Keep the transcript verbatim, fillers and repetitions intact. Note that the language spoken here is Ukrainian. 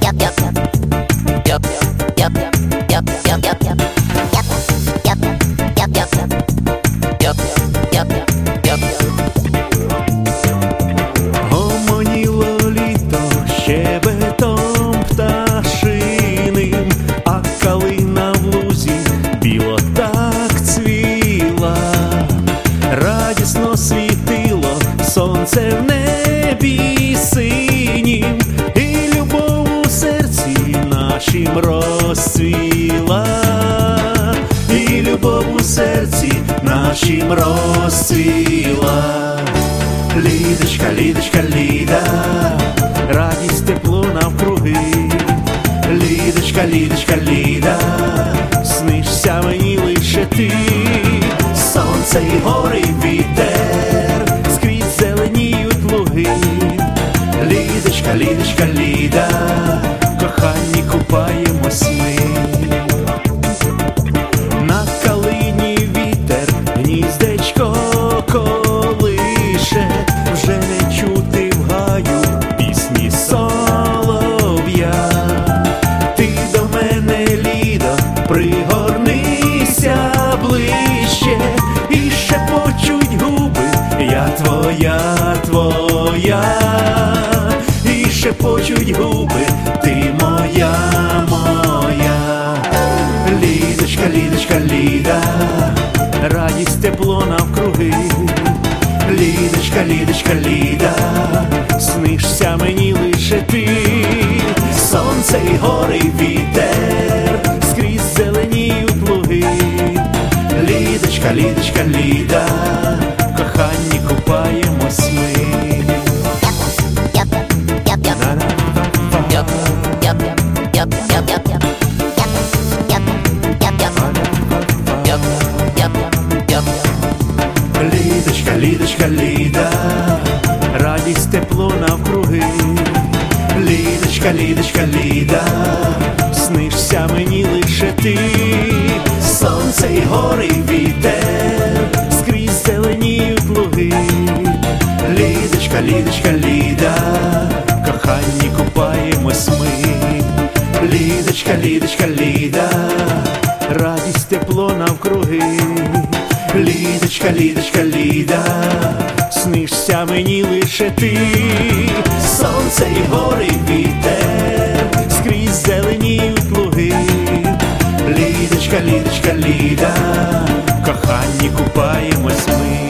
Гомоніло літо щебетом пташиним, а калина в лузі біло так цвіла. Радісно світило сонце в небі синім, і любов у серці нашім розцвіла, і любов у серці нашім розцвіла. Лідочка, лідочка, ліда, радість, тепло навкруги. Лідочка, лідочка, ліда, снишся мені лише ти. Сонце і гори, і вітер, скрізь зеленіють луги. Лідочка, лідочка, ліда, в коханні купаємось ми. На калині вітер гніздечко колише, вже не чути в гаю пісні солов'я. Ти до мене, лідо, пригорнися ближче, і шепочуть губи, я твоя, твоя, і шепочуть губи, ти моя, моя. Лідочка, лідочка, ліда, радість, тепло навкруги. Лідочка, лідочка, ліда, снишся мені лише ти. Сонце і гори, і вітер, скрізь зеленіють луги. Лідочка, лідочка, ліда, в коханні купаємось ми. Лідочка, лідочка, ліда, радість, тепло навкруги. Лідочка, лідочка, ліда, снишся мені лише ти. Сонце і гори, і вітер, скрізь зеленіють луги. Лідочка, лідочка, ліда, в коханні купаємось ми. Лідочка, лідочка, ліда, радість, тепло навкруги. Лідочка, лідочка, ліда, снишся мені лише ти. Сонце і гори, і вітер, скрізь зеленіють луги. Лідочка, лідочка, ліда, в коханні купаємось ми.